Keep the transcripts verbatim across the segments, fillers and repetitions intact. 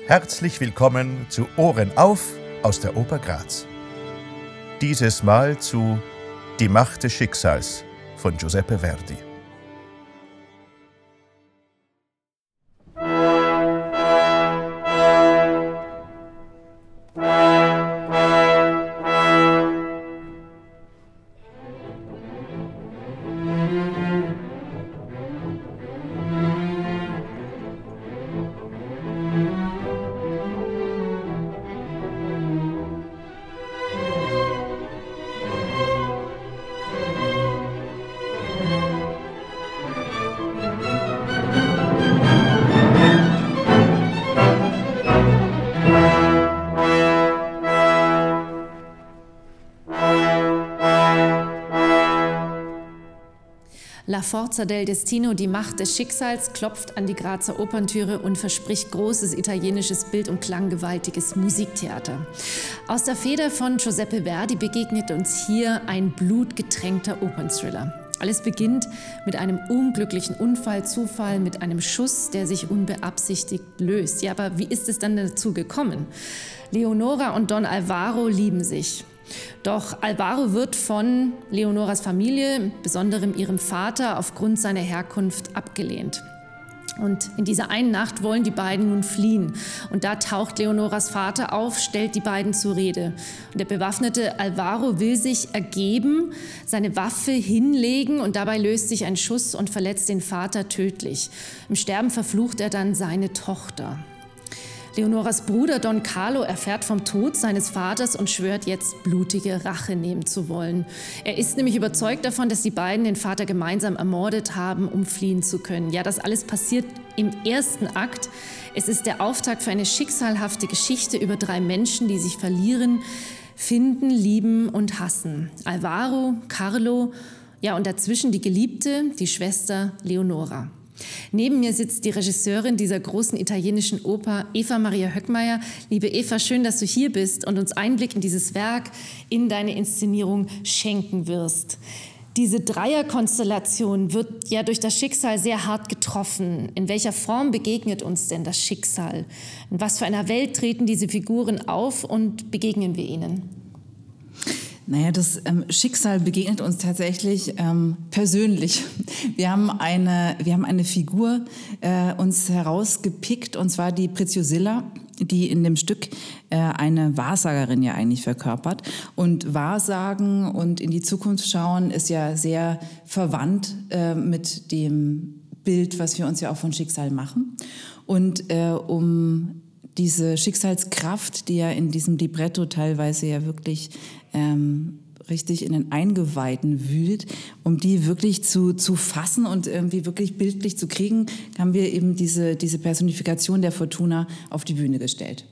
Herzlich willkommen zu Ohren auf aus der Oper Graz. Dieses Mal zu Die Macht des Schicksals von Giuseppe Verdi. La Forza del Destino, die Macht des Schicksals, klopft an die Grazer Operntüre und verspricht großes italienisches Bild- und klanggewaltiges Musiktheater. Aus der Feder von Giuseppe Verdi begegnet uns hier ein blutgetränkter Opernthriller. Alles beginnt mit einem unglücklichen Unfall, Zufall, mit einem Schuss, der sich unbeabsichtigt löst. Ja, aber wie ist es dann dazu gekommen? Leonora und Don Alvaro lieben sich. Doch Alvaro wird von Leonoras Familie, besonderem ihrem Vater, aufgrund seiner Herkunft abgelehnt. Und in dieser einen Nacht wollen die beiden nun fliehen. Und da taucht Leonoras Vater auf, stellt die beiden zur Rede. Und der bewaffnete Alvaro will sich ergeben, seine Waffe hinlegen und dabei löst sich ein Schuss und verletzt den Vater tödlich. Im Sterben verflucht er dann seine Tochter. Leonoras Bruder Don Carlo erfährt vom Tod seines Vaters und schwört jetzt, blutige Rache nehmen zu wollen. Er ist nämlich überzeugt davon, dass die beiden den Vater gemeinsam ermordet haben, um fliehen zu können. Ja, das alles passiert im ersten Akt. Es ist der Auftakt für eine schicksalhafte Geschichte über drei Menschen, die sich verlieren, finden, lieben und hassen. Alvaro, Carlo, ja, und dazwischen die Geliebte, die Schwester Leonora. Neben mir sitzt die Regisseurin dieser großen italienischen Oper, Eva Maria Höckmeier. Liebe Eva, schön, dass du hier bist und uns Einblick in dieses Werk, in deine Inszenierung schenken wirst. Diese Dreierkonstellation wird ja durch das Schicksal sehr hart getroffen. In welcher Form begegnet uns denn das Schicksal? In was für einer Welt treten diese Figuren auf und begegnen wir ihnen? Naja, das ähm, Schicksal begegnet uns tatsächlich ähm, persönlich. Wir haben eine, wir haben eine Figur äh, uns herausgepickt, und zwar die Preziosilla, die in dem Stück äh, eine Wahrsagerin ja eigentlich verkörpert. Und Wahrsagen und in die Zukunft schauen ist ja sehr verwandt äh, mit dem Bild, was wir uns ja auch von Schicksal machen. Und äh, um diese Schicksalskraft, die ja in diesem Libretto teilweise ja wirklich ähm, richtig in den Eingeweiden wühlt, um die wirklich zu, zu fassen und irgendwie wirklich bildlich zu kriegen, haben wir eben diese, diese Personifikation der Fortuna auf die Bühne gestellt.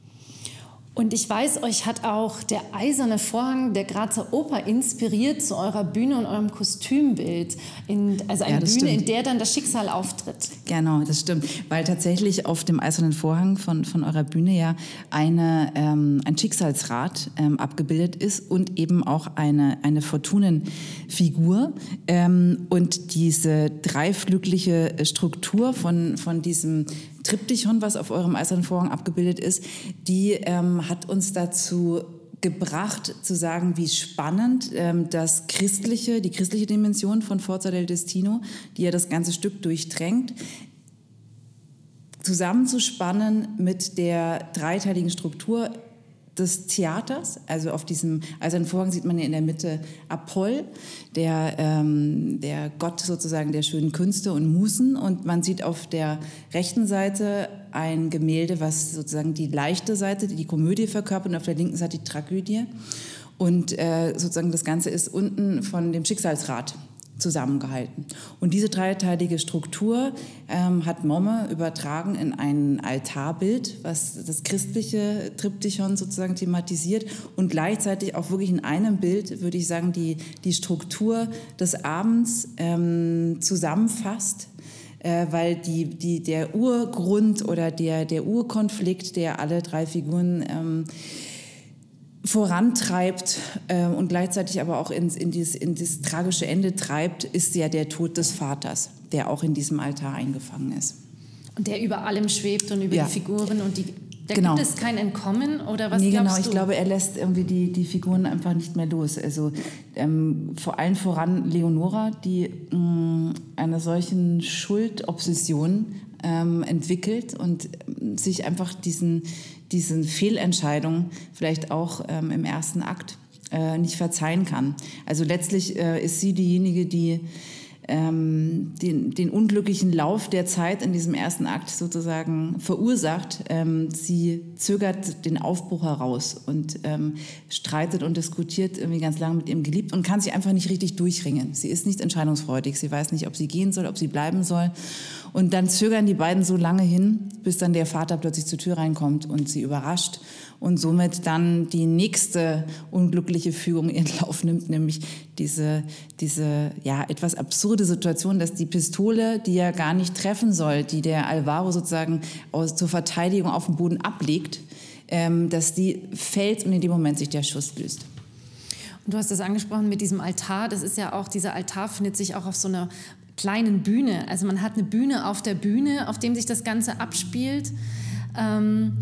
Und ich weiß, euch hat auch der eiserne Vorhang der Grazer Oper inspiriert zu eurer Bühne und eurem Kostümbild. In, also eine ja, Bühne, stimmt. in der dann das Schicksal auftritt. Genau, das stimmt. Weil tatsächlich auf dem eisernen Vorhang von, von eurer Bühne ja eine, ähm, ein Schicksalsrad ähm, abgebildet ist und eben auch eine, eine Fortunenfigur. Ähm, und diese dreiflügliche Struktur von, von diesem Triptychon, was auf eurem eisernen Vorhang abgebildet ist, die ähm, hat uns dazu gebracht, zu sagen, wie spannend ähm, das christliche, die christliche Dimension von Forza del Destino, die ja das ganze Stück durchdrängt, zusammenzuspannen mit der dreiteiligen Struktur des Theaters. Also auf diesem eisernen Vorhang sieht man ja in der Mitte Apoll, der, ähm, der Gott sozusagen der schönen Künste und Musen. Und man sieht auf der rechten Seite ein Gemälde, was sozusagen die leichte Seite, die Komödie verkörpert, und auf der linken Seite die Tragödie. Und äh, sozusagen das Ganze ist unten von dem Schicksalsrad zusammengehalten. Und diese dreiteilige Struktur ähm, hat Momme übertragen in ein Altarbild, was das christliche Triptychon sozusagen thematisiert und gleichzeitig auch wirklich in einem Bild, würde ich sagen, die, die Struktur des Abends ähm, zusammenfasst. Äh, weil die, die, der Urgrund oder der, der Urkonflikt, der alle drei Figuren ähm, vorantreibt äh, und gleichzeitig aber auch ins, in, dieses, in das tragische Ende treibt, ist ja der Tod des Vaters, der auch in diesem Altar eingefangen ist. Und der über allem schwebt und über ja. die Figuren und die... Da genau. gibt es kein Entkommen oder was nee, glaubst genau. du? Ich glaube, er lässt irgendwie die, die Figuren einfach nicht mehr los. Also ähm, vor allem voran Leonora, die mh, einer solchen Schuldobsession ähm, entwickelt und ähm, sich einfach diesen, diesen Fehlentscheidungen vielleicht auch ähm, im ersten Akt äh, nicht verzeihen kann. Also letztlich äh, ist sie diejenige, die Ähm, den, den unglücklichen Lauf der Zeit in diesem ersten Akt sozusagen verursacht. Ähm, sie zögert den Aufbruch heraus und ähm, streitet und diskutiert irgendwie ganz lange mit ihrem Geliebten und kann sich einfach nicht richtig durchringen. Sie ist nicht entscheidungsfreudig. Sie weiß nicht, ob sie gehen soll, ob sie bleiben soll. Und dann zögern die beiden so lange hin, bis dann der Vater plötzlich zur Tür reinkommt und sie überrascht und somit dann die nächste unglückliche Fügung ihren Lauf nimmt, nämlich diese, diese ja, etwas absurde Situation, dass die Pistole, die er gar nicht treffen soll, die der Alvaro sozusagen aus, zur Verteidigung auf dem Boden ablegt, ähm, dass die fällt und in dem Moment sich der Schuss löst. Und du hast das angesprochen mit diesem Altar. Das ist ja auch, dieser Altar findet sich auch auf so einer kleinen Bühne. Also man hat eine Bühne auf der Bühne, auf dem sich das Ganze abspielt. Ähm,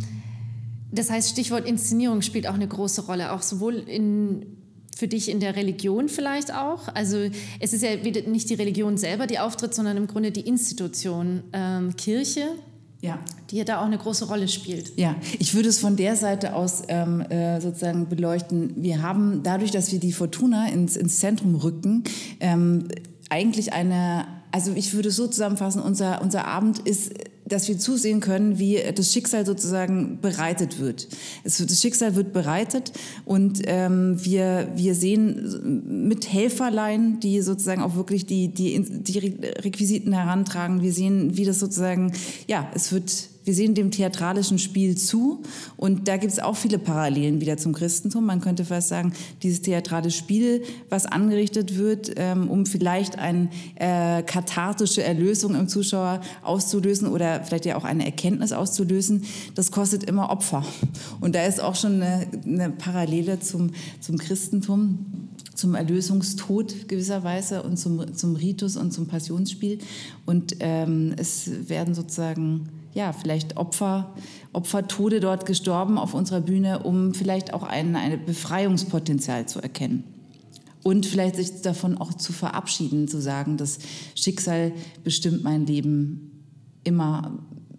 das heißt, Stichwort Inszenierung spielt auch eine große Rolle, auch sowohl in, für dich in der Religion vielleicht auch. Also es ist ja nicht die Religion selber, die auftritt, sondern im Grunde die Institution ähm, Kirche, ja. die ja da auch eine große Rolle spielt. Ja, ich würde es von der Seite aus ähm, äh, sozusagen beleuchten. Wir haben dadurch, dass wir die Fortuna ins, ins Zentrum rücken, ähm, eigentlich eine, also ich würde es so zusammenfassen, unser, unser Abend ist, dass wir zusehen können, wie das Schicksal sozusagen bereitet wird. Es wird das Schicksal wird bereitet und ähm, wir, wir sehen mit Helferlein, die sozusagen auch wirklich die, die, die Requisiten herantragen. Wir sehen, wie das sozusagen, ja, es wird... Wir sehen dem theatralischen Spiel zu und da gibt es auch viele Parallelen wieder zum Christentum. Man könnte fast sagen, dieses theatrale Spiel, was angerichtet wird, ähm, um vielleicht eine äh, kathartische Erlösung im Zuschauer auszulösen oder vielleicht ja auch eine Erkenntnis auszulösen, das kostet immer Opfer. Und da ist auch schon eine, eine Parallele zum, zum Christentum, zum Erlösungstod gewisserweise und zum, zum Ritus und zum Passionsspiel. Und ähm, es werden sozusagen... ja, vielleicht Opfer, Opfertode dort gestorben auf unserer Bühne, um vielleicht auch ein, ein Befreiungspotenzial zu erkennen. Und vielleicht sich davon auch zu verabschieden, zu sagen, das Schicksal bestimmt mein Leben immer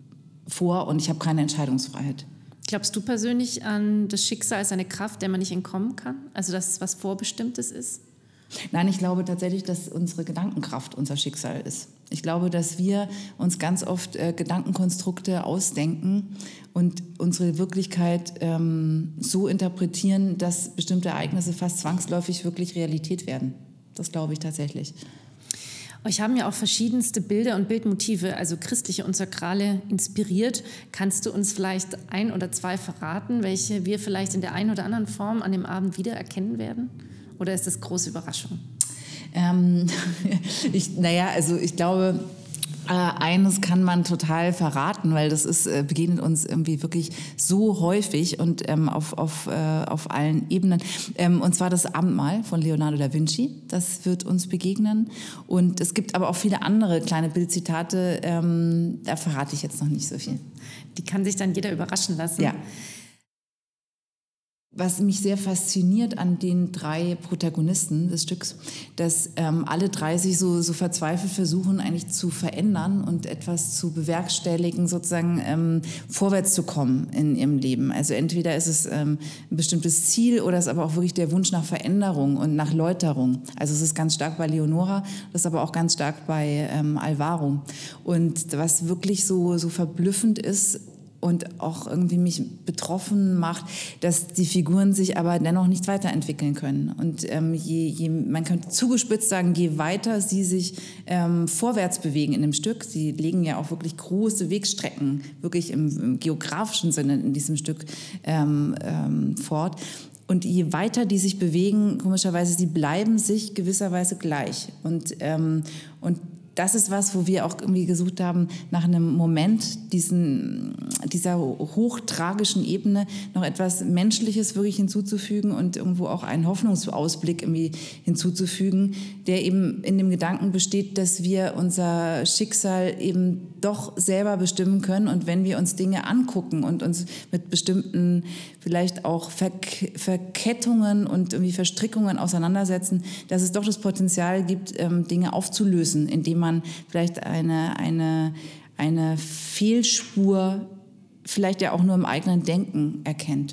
vor und ich habe keine Entscheidungsfreiheit. Glaubst du persönlich an das Schicksal als eine Kraft, der man nicht entkommen kann? Also dass es was Vorbestimmtes ist? Nein, ich glaube tatsächlich, dass unsere Gedankenkraft unser Schicksal ist. Ich glaube, dass wir uns ganz oft äh, Gedankenkonstrukte ausdenken und unsere Wirklichkeit ähm, so interpretieren, dass bestimmte Ereignisse fast zwangsläufig wirklich Realität werden. Das glaube ich tatsächlich. Euch haben ja auch verschiedenste Bilder und Bildmotive, also christliche und sakrale, inspiriert. Kannst du uns vielleicht ein oder zwei verraten, welche wir vielleicht in der einen oder anderen Form an dem Abend wiedererkennen werden? Oder ist das große Überraschung? Ähm, ich, naja, also ich glaube, äh, eines kann man total verraten, weil das ist, äh, begegnet uns irgendwie wirklich so häufig und ähm, auf, auf, äh, auf allen Ebenen. Ähm, und zwar das Abendmahl von Leonardo da Vinci, das wird uns begegnen. Und es gibt aber auch viele andere kleine Bildzitate, ähm, da verrate ich jetzt noch nicht so viel. Die kann sich dann jeder überraschen lassen. Ja. Was mich sehr fasziniert an den drei Protagonisten des Stücks, dass ähm, alle drei sich so, so verzweifelt versuchen, eigentlich zu verändern und etwas zu bewerkstelligen, sozusagen ähm, vorwärts zu kommen in ihrem Leben. Also entweder ist es ähm, ein bestimmtes Ziel oder es ist aber auch wirklich der Wunsch nach Veränderung und nach Läuterung. Also es ist ganz stark bei Leonora, das ist aber auch ganz stark bei ähm, Alvaro. Und was wirklich so, so verblüffend ist, und auch irgendwie mich betroffen macht, dass die Figuren sich aber dennoch nicht weiterentwickeln können. Und ähm, je, je, man könnte zugespitzt sagen, je weiter sie sich ähm, vorwärts bewegen in dem Stück, sie legen ja auch wirklich große Wegstrecken, wirklich im, im geografischen Sinne in diesem Stück ähm, ähm, fort. Und je weiter die sich bewegen, komischerweise, sie bleiben sich gewisserweise gleich. Und, ähm, und das ist was, wo wir auch irgendwie gesucht haben, nach einem Moment diesen, dieser hochtragischen Ebene noch etwas Menschliches wirklich hinzuzufügen und irgendwo auch einen Hoffnungsausblick irgendwie hinzuzufügen, der eben in dem Gedanken besteht, dass wir unser Schicksal eben doch selber bestimmen können und wenn wir uns Dinge angucken und uns mit bestimmten vielleicht auch Verk- Verkettungen und irgendwie Verstrickungen auseinandersetzen, dass es doch das Potenzial gibt, ähm, Dinge aufzulösen, indem man vielleicht eine, eine, eine Fehlspur vielleicht ja auch nur im eigenen Denken erkennt.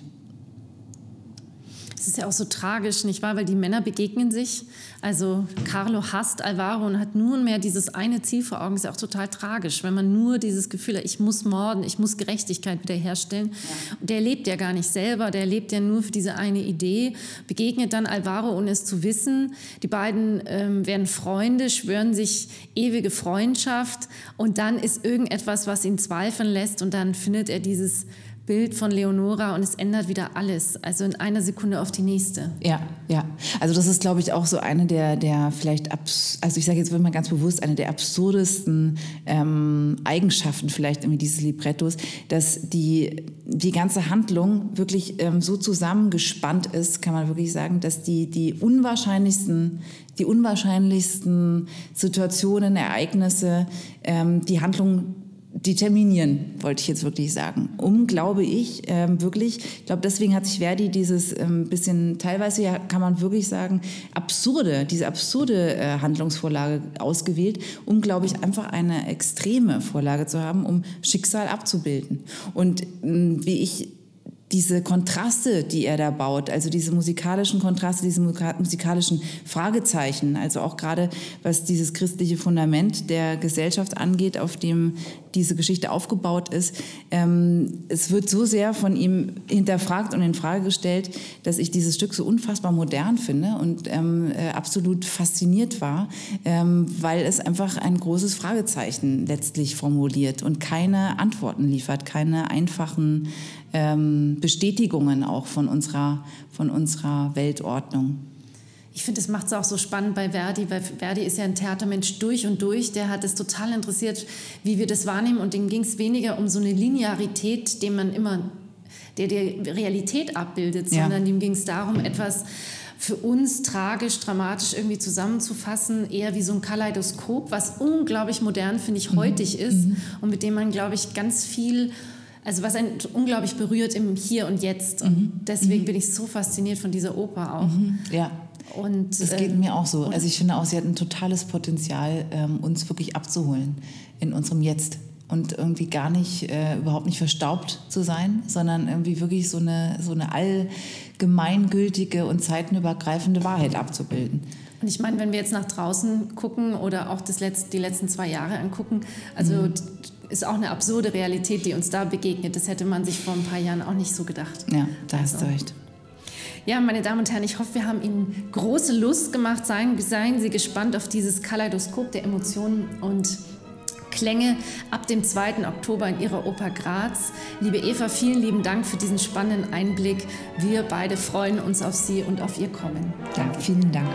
Es ist ja auch so tragisch, nicht wahr? Weil die Männer begegnen sich. Also Carlo hasst Alvaro und hat nunmehr dieses eine Ziel vor Augen. Das ist ja auch total tragisch, wenn man nur dieses Gefühl hat, ich muss morden, ich muss Gerechtigkeit wiederherstellen. Ja. Und der lebt ja gar nicht selber, der lebt ja nur für diese eine Idee. Begegnet dann Alvaro, ohne es zu wissen. Die beiden ähm, werden Freunde, schwören sich ewige Freundschaft. Und dann ist irgendetwas, was ihn zweifeln lässt. Und dann findet er dieses Bild von Leonora und es ändert wieder alles, also in einer Sekunde auf die nächste. Ja, ja. Also das ist, glaube ich, auch so eine der, der vielleicht, abs- also ich sage jetzt mal ganz bewusst, eine der absurdesten ähm, Eigenschaften vielleicht irgendwie dieses Librettos, dass die, die ganze Handlung wirklich ähm, so zusammengespannt ist, kann man wirklich sagen, dass die, die unwahrscheinlichsten die unwahrscheinlichsten Situationen, Ereignisse, ähm, die Handlung determinieren, wollte ich jetzt wirklich sagen. Um, glaube ich, ähm, wirklich, ich glaube, deswegen hat sich Verdi dieses ähm, bisschen, teilweise ja, kann man wirklich sagen, absurde, diese absurde äh, Handlungsvorlage ausgewählt, um, glaube ich, einfach eine extreme Vorlage zu haben, um Schicksal abzubilden. Und ähm, wie ich diese Kontraste, die er da baut, also diese musikalischen Kontraste, diese musikalischen Fragezeichen, also auch gerade was dieses christliche Fundament der Gesellschaft angeht, auf dem diese Geschichte aufgebaut ist. Ähm, es wird so sehr von ihm hinterfragt und in Frage gestellt, dass ich dieses Stück so unfassbar modern finde und ähm, äh, absolut fasziniert war, ähm, weil es einfach ein großes Fragezeichen letztlich formuliert und keine Antworten liefert, keine einfachen ähm, Bestätigungen auch von unserer, von unserer Weltordnung. Ich finde, das macht es auch so spannend bei Verdi, weil Verdi ist ja ein Theatermensch durch und durch. Der hat es total interessiert, wie wir das wahrnehmen. Und dem ging es weniger um so eine Linearität, den man immer, der die Realität abbildet, Ja. sondern dem ging es darum, etwas für uns tragisch, dramatisch irgendwie zusammenzufassen, eher wie so ein Kaleidoskop, was unglaublich modern, finde ich, heutig ist Mhm. und mit dem man, glaube ich, ganz viel, also was einen unglaublich berührt im Hier und Jetzt. Und Mhm. deswegen Mhm. bin ich so fasziniert von dieser Oper auch. Mhm. Ja. Und, Das geht äh, mir auch so. Also ich finde auch, sie hat ein totales Potenzial, ähm, uns wirklich abzuholen in unserem Jetzt und irgendwie gar nicht, äh, überhaupt nicht verstaubt zu sein, sondern irgendwie wirklich so eine, so eine allgemeingültige und zeitenübergreifende Wahrheit abzubilden. Und ich meine, wenn wir jetzt nach draußen gucken oder auch das Letz-, die letzten zwei Jahre angucken, also mhm. ist auch eine absurde Realität, die uns da begegnet. Das hätte man sich vor ein paar Jahren auch nicht so gedacht. Ja, da hast also. du recht. Ja, meine Damen und Herren, ich hoffe, wir haben Ihnen große Lust gemacht. Seien, seien Sie gespannt auf dieses Kaleidoskop der Emotionen und Klänge ab dem zweiten Oktober in Ihrer Oper Graz. Liebe Eva, vielen lieben Dank für diesen spannenden Einblick. Wir beide freuen uns auf Sie und auf Ihr Kommen. Ja, vielen Dank.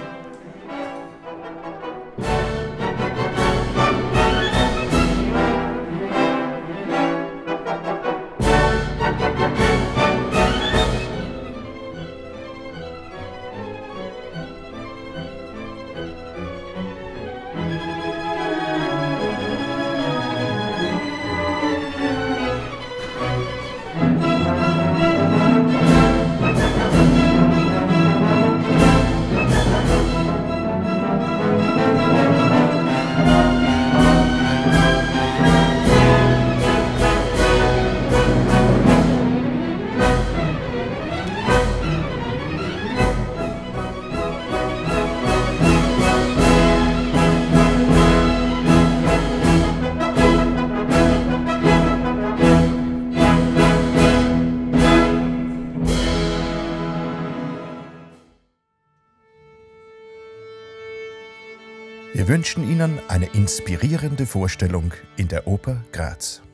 Wir wünschen Ihnen eine inspirierende Vorstellung in der Oper Graz.